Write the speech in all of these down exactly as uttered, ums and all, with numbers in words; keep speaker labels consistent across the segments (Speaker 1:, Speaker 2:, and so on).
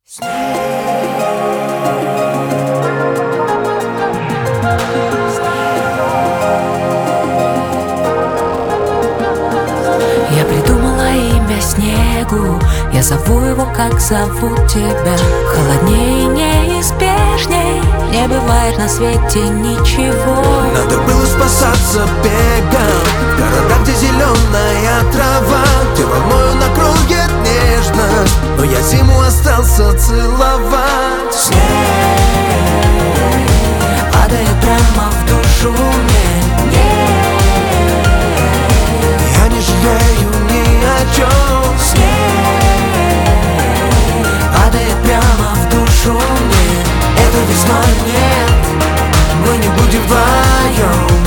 Speaker 1: Я придумала имя снегу, я зову его, как зовут тебя. Холоднее и неизбежней не бывает на свете ничего.
Speaker 2: Надо было спасаться бегом в городах, где зеленая трава, где волною накроет нежность, но я зиму остался целовать.
Speaker 1: Снег падает прямо в душу мне. Нет,
Speaker 2: я не жалею ни о чем.
Speaker 1: снег падает прямо в душу мне. Это весной нет, мы не будем вдвоем.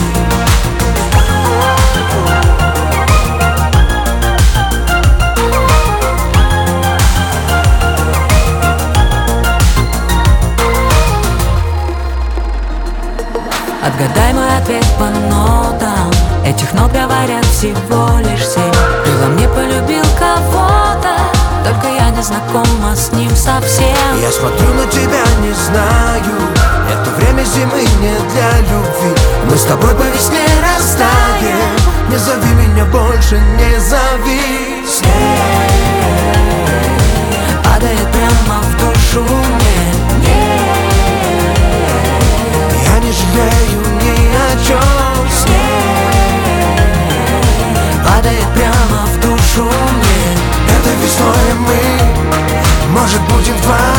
Speaker 1: Отгадай мой ответ по нотам. Этих нот говорят всего лишь семь. Ты во мне полюбил кого-то, только я не знакома с ним совсем.
Speaker 2: Я смотрю на тебя, не знаю, это время зимы не для любви. Мы с тобой по весне растаем. Не зови меня больше, не зови.
Speaker 1: Снег падает прямо в душу мне. Нет,
Speaker 2: я не жалею ни о чем.
Speaker 1: снег падает прямо в душу мне.
Speaker 2: Это весной мы, может, будем вдвоем.